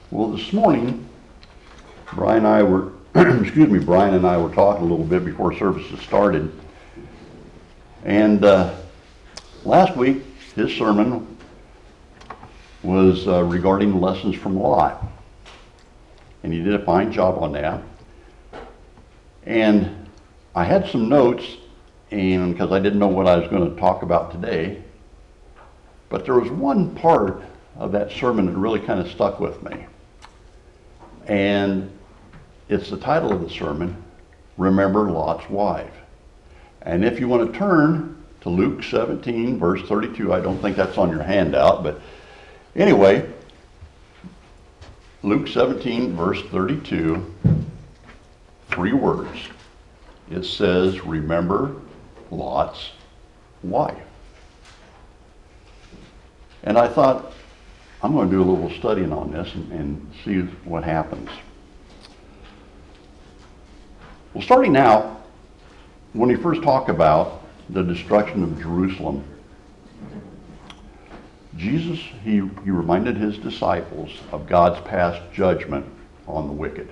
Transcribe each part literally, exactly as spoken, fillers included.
Well, this morning, Brian and I were, excuse me, Brian and I were talking a little bit before services started. And uh, last week, his sermon was uh, regarding lessons from Lot. And he did a fine job on that. And I had some notes, and because I didn't know what I was going to talk about today, but there was one part of that sermon that really kind of stuck with me. And it's the title of the sermon, Remember Lot's Wife. And if you want to turn to Luke seventeen, verse thirty-two, I don't think that's on your handout, but anyway, Luke seventeen, verse thirty-two, three words. It says, remember Lot's wife. And I thought, I'm going to do a little studying on this and, and see what happens. Well, starting out, when we first talk about the destruction of Jerusalem, Jesus, he, he reminded his disciples of God's past judgment on the wicked.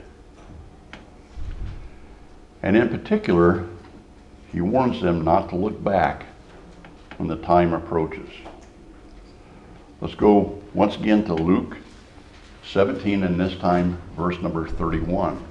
And in particular, he warns them not to look back when the time approaches. Let's go once again to Luke seventeen, and this time verse number thirty-one.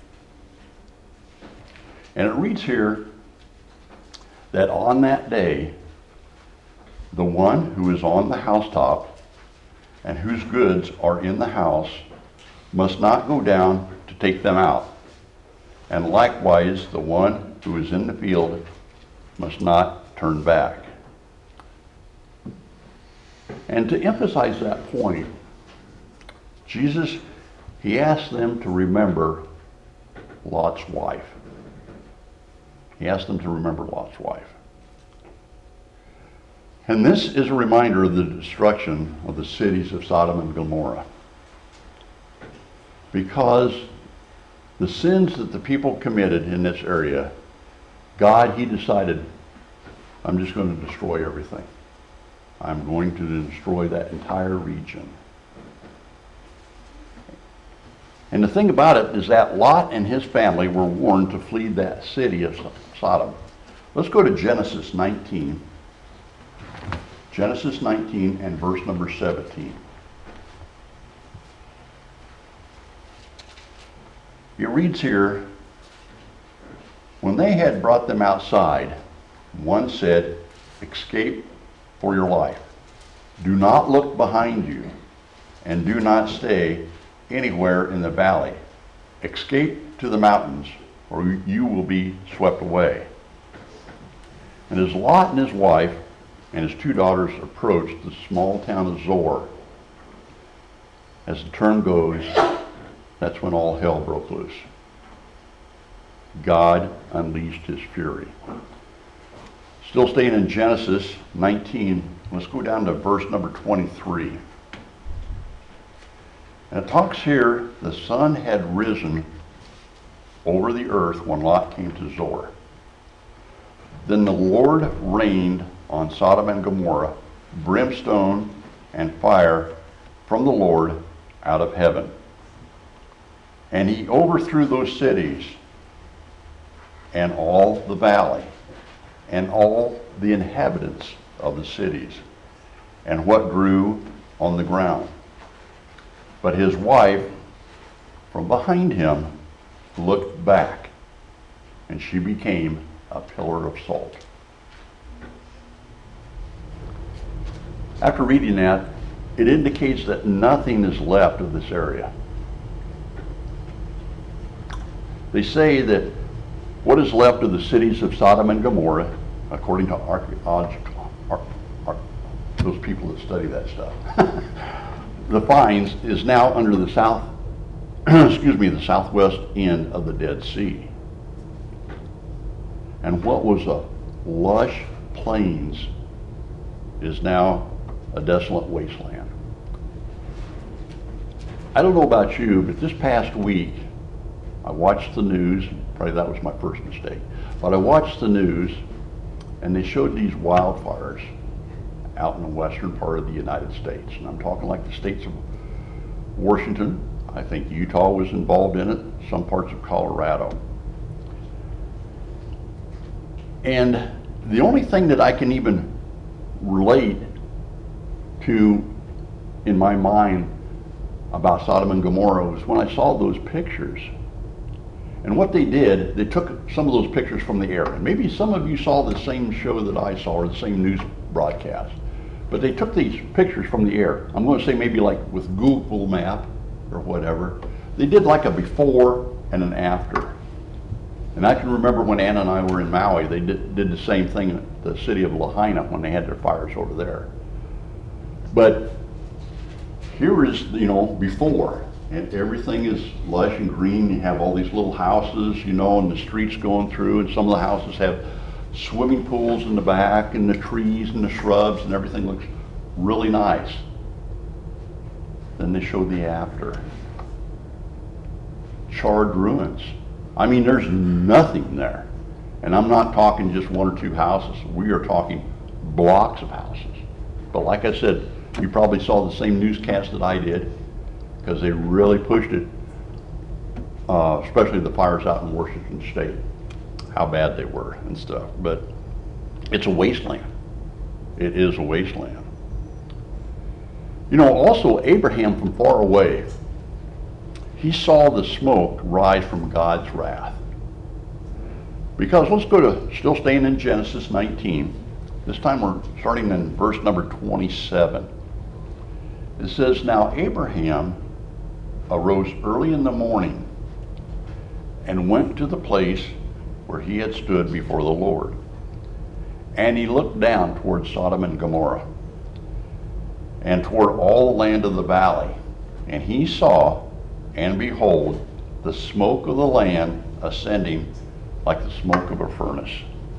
And it reads here that on that day, the one who is on the housetop and whose goods are in the house must not go down to take them out. And likewise, the one who is in the field must not turn back. And to emphasize that point, Jesus, he asked them to remember Lot's wife. He asked them to remember Lot's wife. And this is a reminder of the destruction of the cities of Sodom and Gomorrah. Because the sins that the people committed in this area, God, he decided, I'm just going to destroy everything. I'm going to destroy that entire region. And the thing about it is that Lot and his family were warned to flee that city of Sodom. Let's go to Genesis nineteen. Genesis nineteen and verse number seventeen. It reads here, when they had brought them outside, one said, escape for your life. Do not look behind you, and do not stay anywhere in the valley. Escape to the mountains, or you will be swept away. And as Lot and his wife and his two daughters approached the small town of Zoar, as the term goes, that's when all hell broke loose. God unleashed his fury. Still staying in Genesis nineteen, let's go down to verse number twenty-three. And it talks here, the sun had risen over the earth when Lot came to Zoar. Then the Lord rained on Sodom and Gomorrah brimstone and fire from the Lord out of heaven. And he overthrew those cities and all the valley and all the inhabitants of the cities and what grew on the ground. But his wife from behind him looked back, and she became a pillar of salt. After reading that, it indicates that nothing is left of this area. They say that what is left of the cities of Sodom and Gomorrah, according to archaeological, ar, ar, those people that study that stuff, the finds is now under the south, excuse me, the southwest end of the Dead Sea. And what was a lush plains is now a desolate wasteland. I don't know about you, but this past week, I watched the news, probably that was my first mistake, but I watched the news and they showed these wildfires out in the western part of the United States. And I'm talking like the states of Washington. I think Utah was involved in it, some parts of Colorado. And the only thing that I can even relate to in my mind about Sodom and Gomorrah was when I saw those pictures. And what they did, they took some of those pictures from the air. And maybe some of you saw the same show that I saw, or the same news broadcast. But they took these pictures from the air. I'm going to say maybe like with Google Map or whatever. They did like a before and an after. And I can remember when Anna and I were in Maui, they did, did the same thing at the city of Lahaina when they had their fires over there. But here is, you know, before. And everything is lush and green. You have all these little houses, you know, and the streets going through, and some of the houses have swimming pools in the back, and the trees and the shrubs, and everything looks really nice. Then they show the after. Charred ruins. I mean, there's nothing there. And I'm not talking just one or two houses. We are talking blocks of houses. But like I said, you probably saw the same newscast that I did, because they really pushed it, uh, especially the fires out in Washington State, how bad they were and stuff. But it's a wasteland. It is a wasteland. You know, also Abraham from far away, he saw the smoke rise from God's wrath. Because let's go to, still staying in Genesis nineteen, this time we're starting in verse number twenty-seven. It says, now Abraham arose early in the morning and went to the place where he had stood before the Lord. And he looked down toward Sodom and Gomorrah and toward all the land of the valley. And he saw, and behold, the smoke of the land ascending like the smoke of a furnace,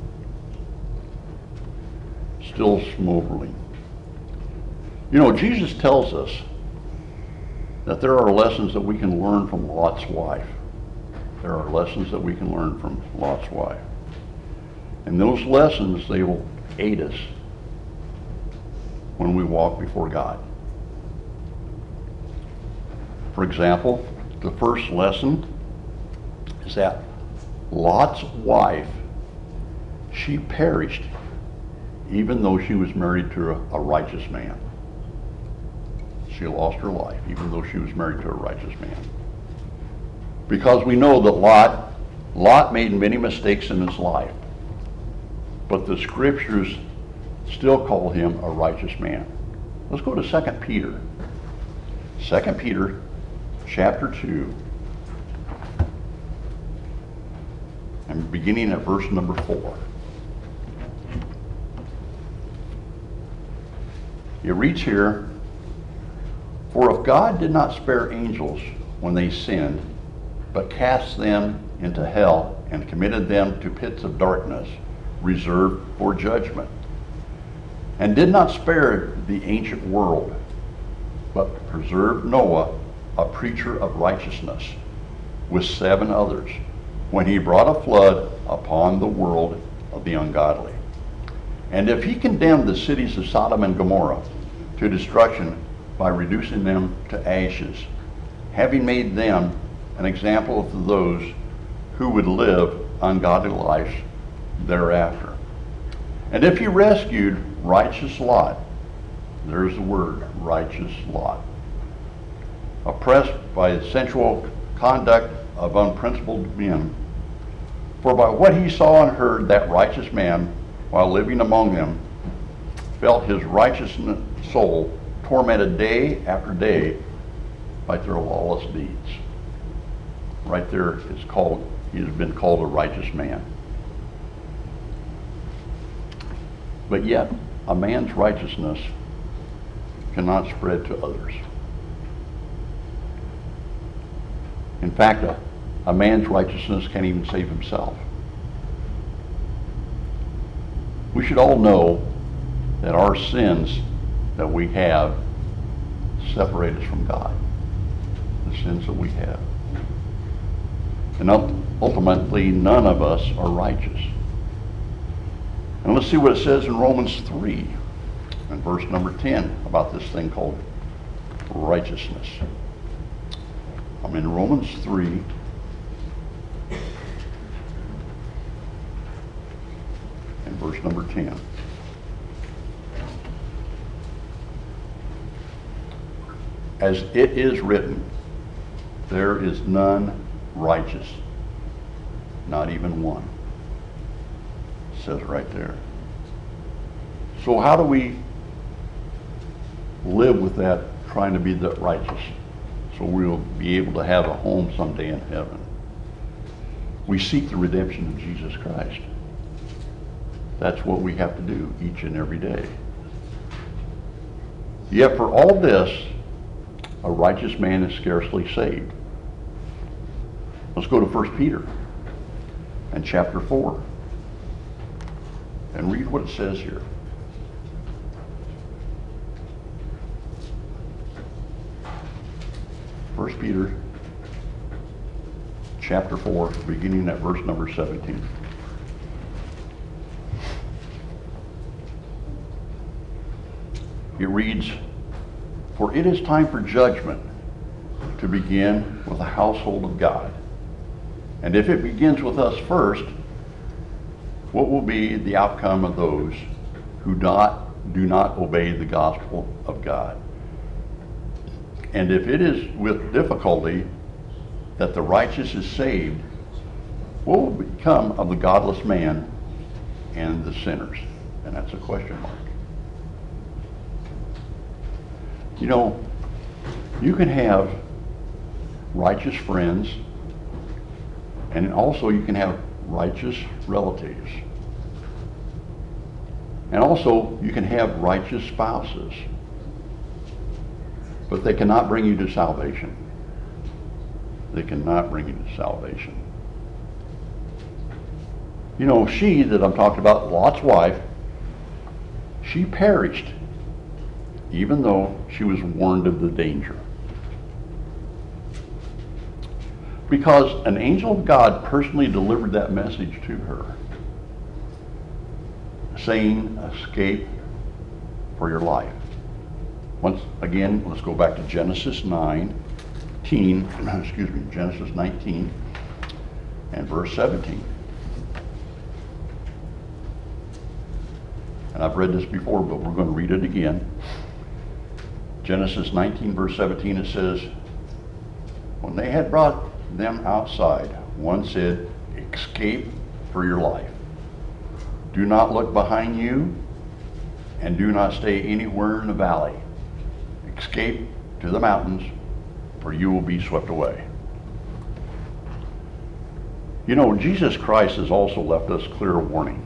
still smoldering. You know, Jesus tells us that there are lessons that we can learn from Lot's wife. There are lessons that we can learn from Lot's wife. And those lessons, they will aid us when we walk before God. For example, the first lesson is that Lot's wife, she perished even though she was married to a, a righteous man. She lost her life even though she was married to a righteous man. Because we know that Lot, Lot made many mistakes in his life, but the scriptures still call him a righteous man. Let's go to Second Peter. Second Peter chapter two, and beginning at verse number four. It reads here, for if God did not spare angels when they sinned, but cast them into hell and committed them to pits of darkness reserved for judgment, and did not spare the ancient world, but preserved Noah, a preacher of righteousness, with seven others, when he brought a flood upon the world of the ungodly. And if he condemned the cities of Sodom and Gomorrah to destruction by reducing them to ashes, having made them an example of those who would live ungodly lives thereafter. And if he rescued righteous Lot, there's the word, righteous Lot, oppressed by the sensual conduct of unprincipled men, for by what he saw and heard, that righteous man, while living among them, felt his righteous soul tormented day after day by their lawless deeds. Right there, it's called, he has been called a righteous man. But yet, a man's righteousness cannot spread to others. In fact, a, a man's righteousness can't even save himself. We should all know that our sins that we have separate us from God. The sins that we have. And ultimately, none of us are righteous. And let's see what it says in Romans three, and verse number ten, about this thing called righteousness. I'm in Romans three. And verse number ten. As it is written, there is none righteous, not even one. It says right there. So how do we live with that, trying to be the righteous, so we'll be able to have a home someday in heaven? We seek the redemption of Jesus Christ. That's what we have to do each and every day. Yet for all this, a righteous man is scarcely saved. Let's go to First Peter and chapter four and read what it says here. First Peter chapter four, beginning at verse number seventeen. It reads, "For it is time for judgment to begin with the household of God. And if it begins with us first, what will be the outcome of those who not, do not obey the gospel of God? And if it is with difficulty that the righteous is saved, what will become of the godless man and the sinners?" And that's a question mark. You know, you can have righteous friends, and also you can have righteous relatives. And also you can have righteous spouses. But they cannot bring you to salvation. They cannot bring you to salvation. You know, she that I'm talking about, Lot's wife, she perished even though she was warned of the danger. Because an angel of God personally delivered that message to her, saying, escape for your life. Once again, let's go back to Genesis nineteen, excuse me, Genesis nineteen and verse seventeen. And I've read this before, but we're going to read it again. Genesis nineteen, verse seventeen, it says, when they had brought them outside, one said, escape for your life. Do not look behind you, and do not stay anywhere in the valley. Escape to the mountains, or you will be swept away. You know, Jesus Christ has also left us clear warning.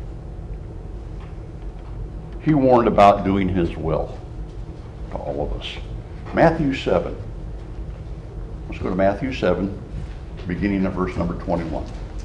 He warned about doing his will to all of us. Matthew seven. Let's go to Matthew seven, beginning at verse number twenty-one.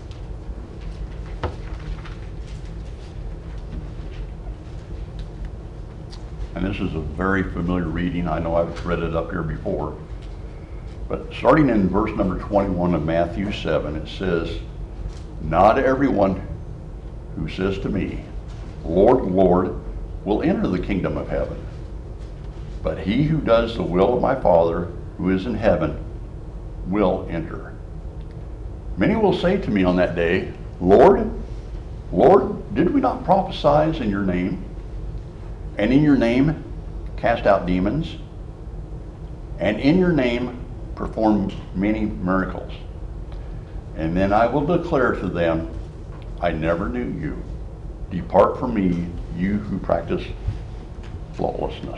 And this is a very familiar reading. I know I've read it up here before. But starting in verse number twenty-one of Matthew seven, it says, not everyone who says to me, Lord, Lord, will enter the kingdom of heaven, but he who does the will of my Father who is in heaven will enter. Many will say to me on that day, Lord, Lord, did we not prophesy in your name, and in your name cast out demons, and in your name perform many miracles? And then I will declare to them, I never knew you. Depart from me, you who practice lawlessness.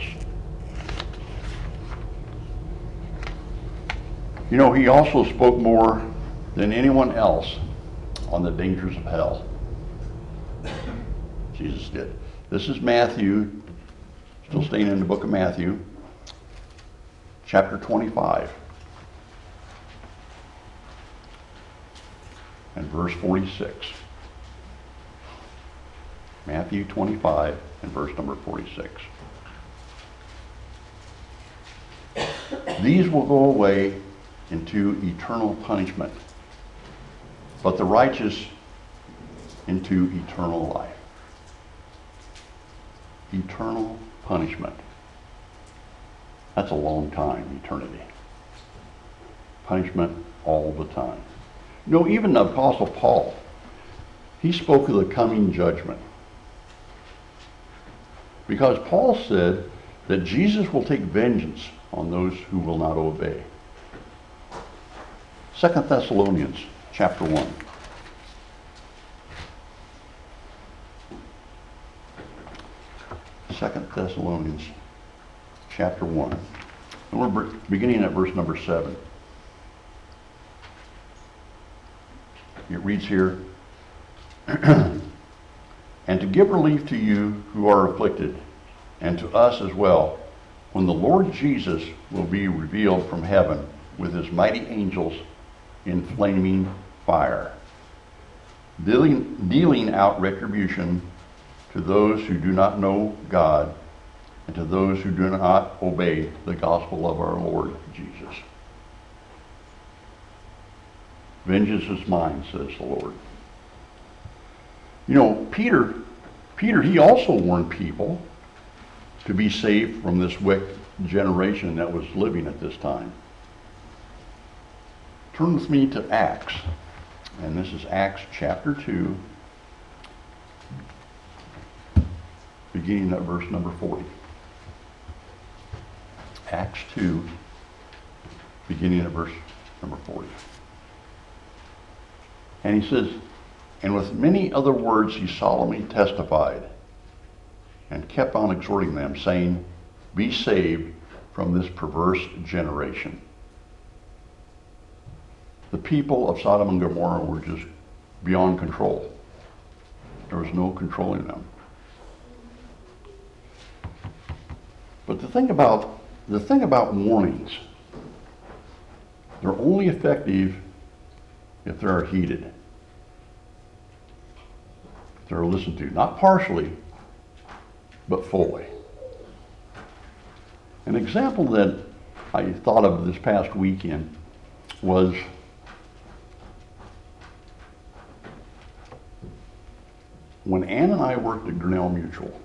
You know, he also spoke more than anyone else on the dangers of hell. Jesus did. This is Matthew, still staying in the book of Matthew, chapter twenty-five, and verse forty-six. Matthew twenty-five and verse number forty-six. These will go away into eternal punishment, but the righteous into eternal life. Eternal punishment. That's a long time, eternity. punishment all the time. You know, even the Apostle Paul, he spoke of the coming judgment. Because Paul said that Jesus will take vengeance on those who will not obey. Second Thessalonians chapter one. Second Thessalonians chapter one. And we're beginning at verse number seven. It reads here, and to give relief to you who are afflicted, and to us as well, when the Lord Jesus will be revealed from heaven with his mighty angels in flaming fire, dealing, dealing out retribution to those who do not know God, and to those who do not obey the gospel of our Lord Jesus. Vengeance is mine, says the Lord. You know, Peter, Peter, he also warned people to be saved from this wicked generation that was living at this time. Turn with me to Acts, and this is Acts chapter two, beginning at verse number forty. Acts two, beginning at verse number forty. And he says, and with many other words he solemnly testified and kept on exhorting them, saying, be saved from this perverse generation. The people of Sodom and Gomorrah were just beyond control. There was no controlling them. But the thing about the thing about warnings, they're only effective if they are heeded. If they're listened to, not partially, but fully. An example that I thought of this past weekend was when Ann and I worked at Grinnell Mutual.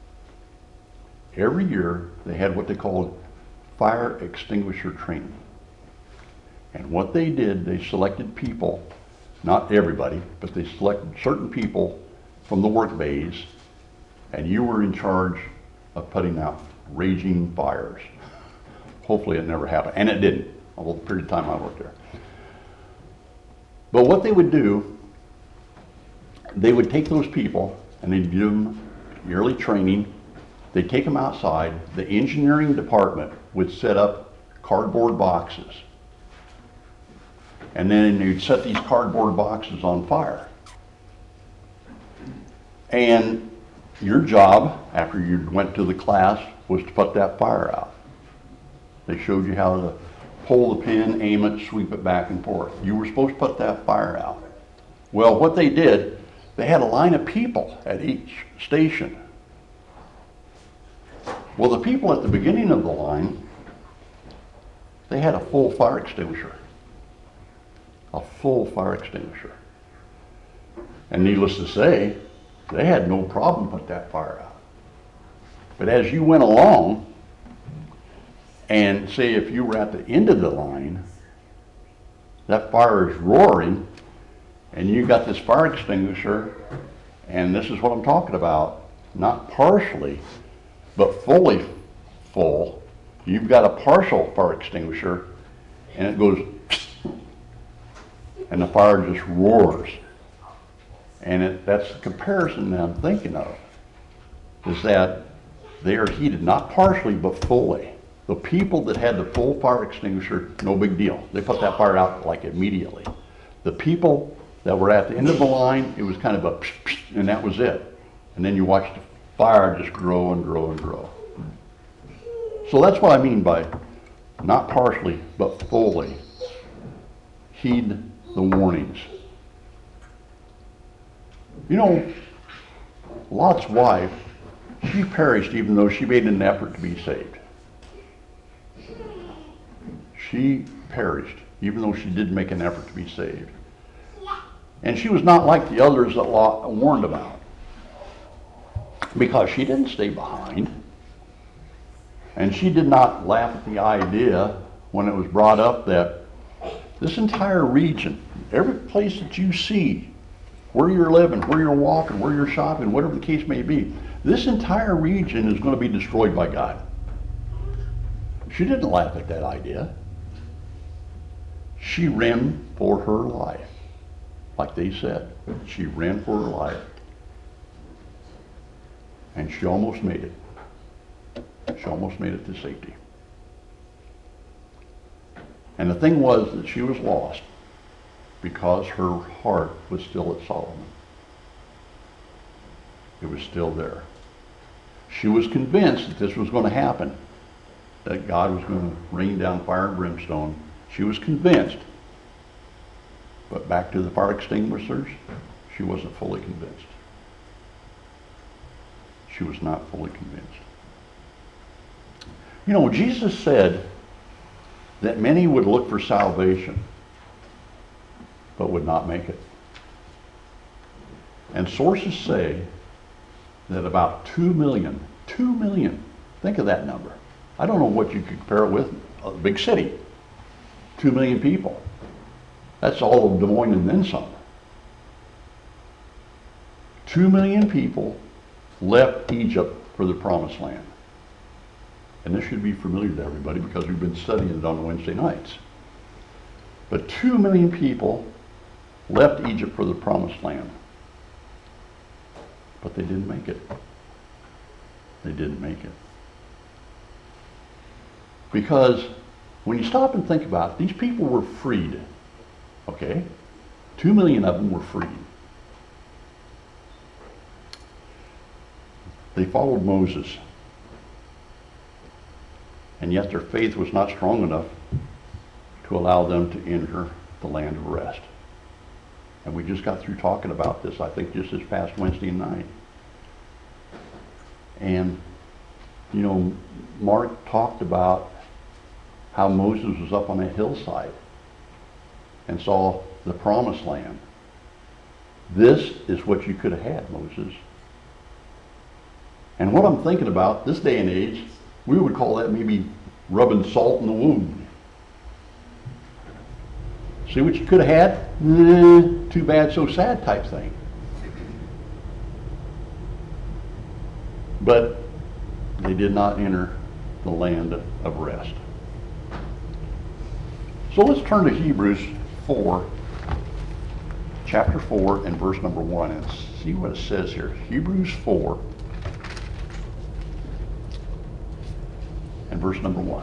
Every year they had what they called fire extinguisher training. And what they did, they selected people, not everybody, but they selected certain people from the work bays, and you were in charge of putting out raging fires. Hopefully it never happened, and it didn't, although the period of time I worked there. But what they would do, they would take those people and they'd give them yearly training. They'd take them outside. The engineering department would set up cardboard boxes. And then you'd set these cardboard boxes on fire. And your job, after you went to the class, was to put that fire out. They showed you how to pull the pin, aim it, sweep it back and forth. You were supposed to put that fire out. Well, what they did, they had a line of people at each station. Well, the people at the beginning of the line, they had a full fire extinguisher. A full fire extinguisher. And needless to say, they had no problem putting that fire out. But as you went along, and say if you were at the end of the line, that fire is roaring, and you got this fire extinguisher, and this is what I'm talking about, not partially, but fully full. You've got a partial fire extinguisher, and it goes, and the fire just roars. And it, that's the comparison that I'm thinking of, is that they are heated, not partially, but fully. The people that had the full fire extinguisher, no big deal. They put that fire out like immediately. The people that were at the end of the line, it was kind of a psh, psh, and that was it. And then you watch the fire just grow and grow and grow. So that's what I mean by not partially, but fully. Heed the warnings. You know, Lot's wife, she perished even though she made an effort to be saved. She perished even though she did make an effort to be saved. And she was not like the others that Lot warned about, because she didn't stay behind. And she did not laugh at the idea when it was brought up that This entire region, every place that you see, where you're living, where you're walking, where you're shopping, whatever the case may be, this entire region is going to be destroyed by God. She didn't laugh at that idea. She ran for her life. Like they said, she ran for her life. And she almost made it. She almost made it to safety. And the thing was that she was lost because her heart was still at Solomon. It was still there. She was convinced that this was going to happen, that God was going to rain down fire and brimstone. She was convinced. But back to the fire extinguishers, she wasn't fully convinced. She was not fully convinced. You know, Jesus said that many would look for salvation, but would not make it. And sources say that about two million, two million, think of that number. I don't know what you could compare it with, a big city, two million people. That's all of Des Moines and then some. Two million people left Egypt for the Promised Land. And this should be familiar to everybody because we've been studying it on Wednesday nights. But two million people left Egypt for the Promised Land. But they didn't make it. They didn't make it. Because when you stop and think about it, these people were freed. Okay? Two million of them were freed. They followed Moses. And yet their faith was not strong enough to allow them to enter the land of rest. And we just got through talking about this, I think, just this past Wednesday night. And, you know, Mark talked about how Moses was up on a hillside and saw the Promised Land. This is what you could have had, Moses. And what I'm thinking about, this day and age, we would call that maybe rubbing salt in the wound. See what you could have had? Eh, too bad, so sad type thing. But they did not enter the land of rest. So let's turn to Hebrews four, chapter four and verse number one, and see what it says here. Hebrews four and verse number one.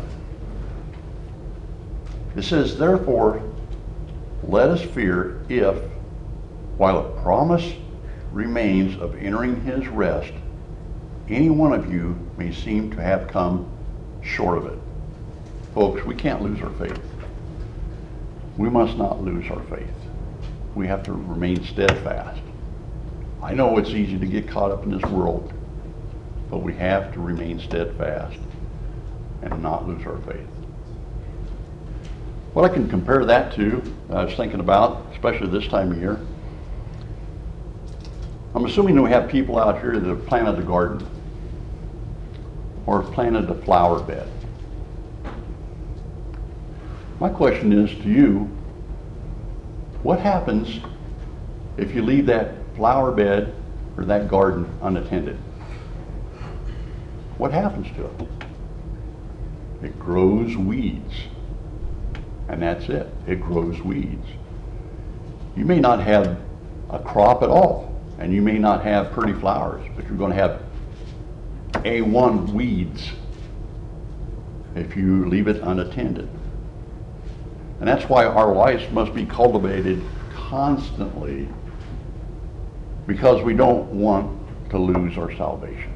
It says, therefore, let us fear if, while a promise remains of entering his rest, any one of you may seem to have come short of it. Folks, we can't lose our faith. We must not lose our faith. We have to remain steadfast. I know it's easy to get caught up in this world, but we have to remain steadfast and not lose our faith. What I can compare that to, I was thinking about, especially this time of year, I'm assuming that we have people out here that have planted a garden or planted a flower bed. My question is to you, what happens if you leave that flower bed or that garden unattended? What happens to it? It grows weeds. And that's it. It grows weeds. You may not have a crop at all, and you may not have pretty flowers, but you're going to have A one weeds if you leave it unattended. And that's why our lives must be cultivated constantly, because we don't want to lose our salvation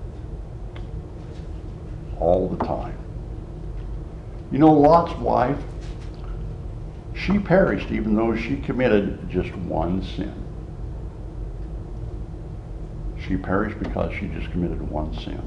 all the time. You know, Lot's wife, she perished even though she committed just one sin. She perished because she just committed one sin.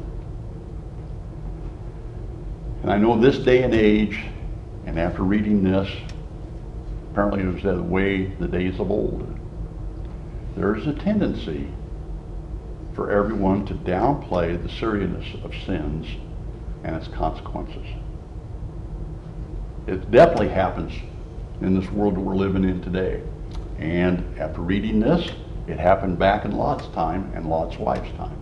And I know this day and age, and after reading this, apparently it was the way the days of old, there's a tendency for everyone to downplay the seriousness of sins and its consequences. It definitely happens in this world that we're living in today. And after reading this, it happened back in Lot's time and Lot's wife's time.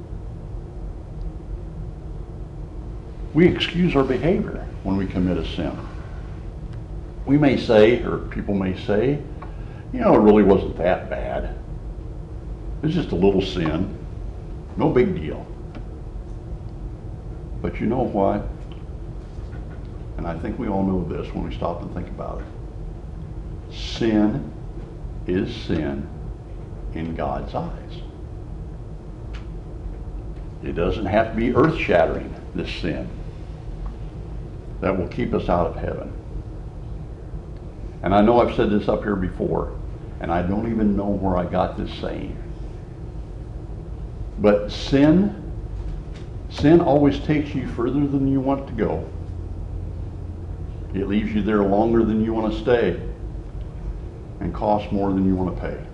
We excuse our behavior when we commit a sin. We may say, or people may say, you know, it really wasn't that bad. It's just a little sin. No big deal. But you know what? And I think we all know this when we stop and think about it. Sin is sin in God's eyes. It doesn't have to be earth-shattering, this sin, that will keep us out of heaven. And I know I've said this up here before, and I don't even know where I got this saying. But sin, sin always takes you further than you want to go. It leaves you there longer than you want to stay, and costs more than you want to pay.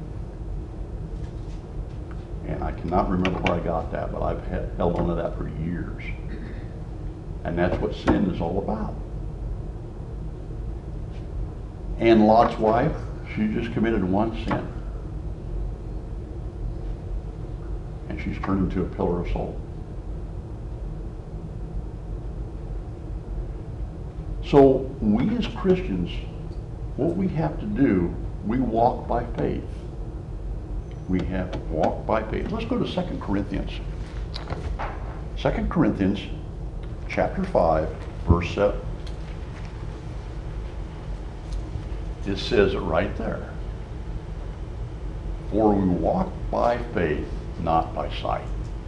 And I cannot remember where I got that, but I've held on to that for years. And that's what sin is all about. And Lot's wife, she just committed one sin. And she's turned into a pillar of salt. So we as Christians, what we have to do, we walk by faith. We have to walk by faith. Let's go to Second Corinthians. Second Corinthians chapter five, verse seven. It says it right there. For we walk by faith, not by sight.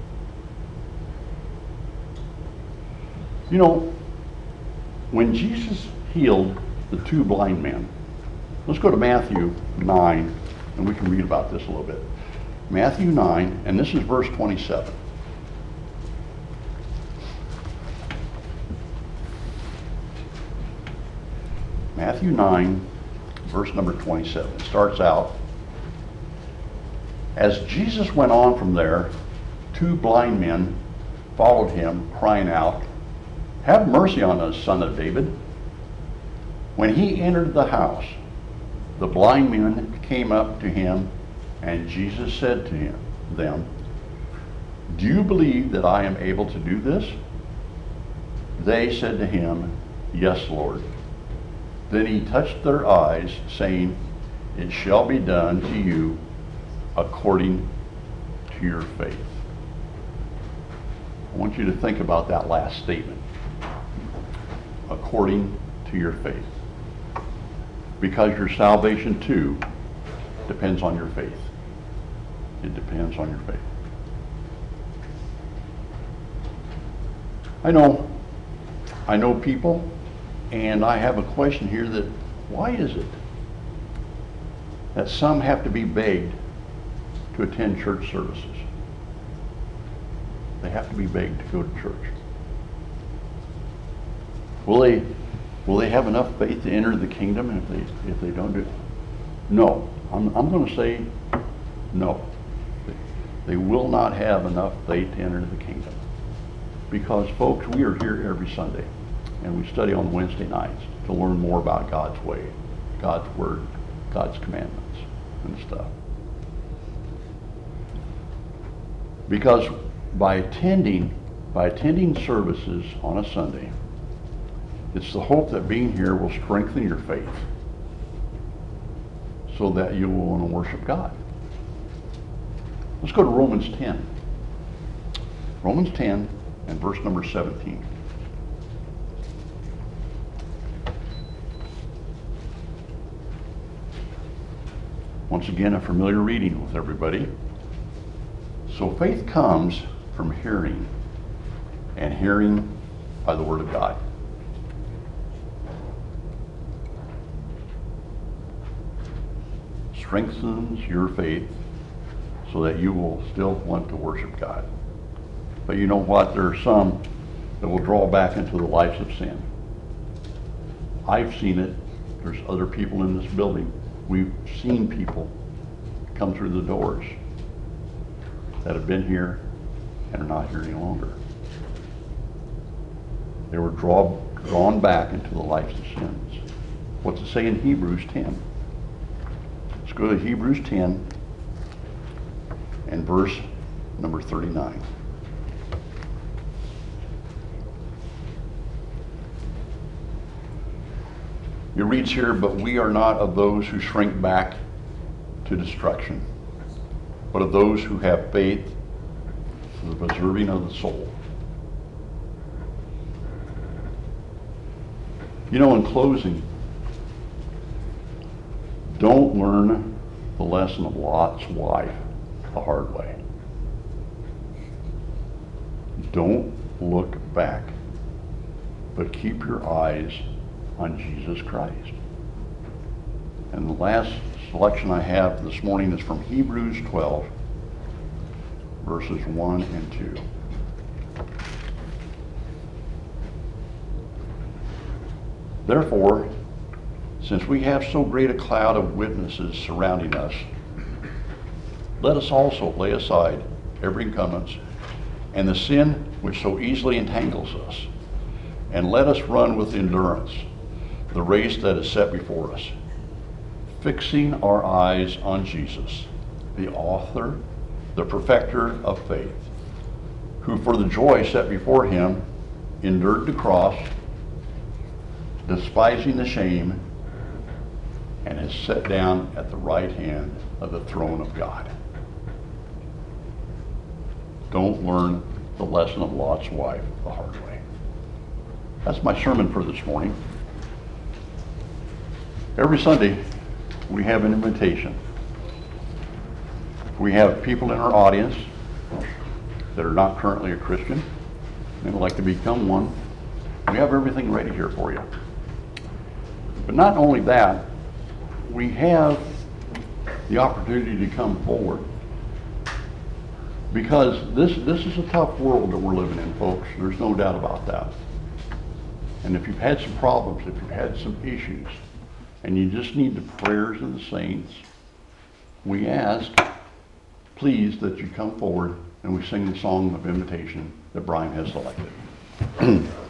You know, when Jesus healed the two blind men, let's go to Matthew nine, and we can read about this a little bit. Matthew nine, and this is verse twenty-seven. Matthew nine, verse number twenty-seven. It starts out, as Jesus went on from there, two blind men followed him, crying out, "Have mercy on us, Son of David." When he entered the house, the blind men came up to him, and Jesus said to him, them, "Do you believe that I am able to do this?" They said to him, "Yes, Lord." Then he touched their eyes, saying, "It shall be done to you according to your faith." I want you to think about that last statement. According to your faith. Because your salvation too depends on your faith. It depends on your faith. I know, I know people, and I have a question here that, why is it that some have to be begged to attend church services? They have to be begged to go to church. Will they, will they have enough faith to enter the kingdom if they, if they don't do it? No. I'm, I'm going to say no. They will not have enough faith to enter the kingdom. Because, folks, we are here every Sunday, and we study on Wednesday nights to learn more about God's way, God's word, God's commandments and stuff. Because by attending, by attending services on a Sunday, it's the hope that being here will strengthen your faith so that you will want to worship God. Let's go to Romans ten. Romans ten and verse number seventeen. Once again, a familiar reading with everybody. So faith comes from hearing, and hearing by the word of God. Strengthens your faith so that you will still want to worship God. But you know what? There are some that will draw back into the lives of sin. I've seen it. There's other people in this building. We've seen people come through the doors that have been here and are not here any longer. They were draw, drawn back into the lives of sins. What's it say in Hebrews ten? Let's go to Hebrews ten and verse number thirty-nine. It reads here, but we are not of those who shrink back to destruction, but of those who have faith for the preserving of the soul. You know, in closing, don't learn the lesson of Lot's wife the hard way. Don't look back, but keep your eyes on Jesus Christ. And the last selection I have this morning is from Hebrews twelve, verses one and two. Therefore, since we have so great a cloud of witnesses surrounding us, let us also lay aside every encumbrance and the sin which so easily entangles us, and let us run with endurance the race that is set before us, fixing our eyes on Jesus, the author, the perfecter of faith, who for the joy set before him endured the cross, despising the shame, and is set down at the right hand of the throne of God. Don't learn the lesson of Lot's wife the hard way. That's my sermon for this morning. Every Sunday, we have an invitation. We have people in our audience that are not currently a Christian and would like to become one. We have everything ready here for you. But not only that, we have the opportunity to come forward. Because this, this is a tough world that we're living in, folks. There's no doubt about that. And if you've had some problems, if you've had some issues, and you just need the prayers of the saints, we ask, please, that you come forward and we sing the song of invitation that Brian has selected.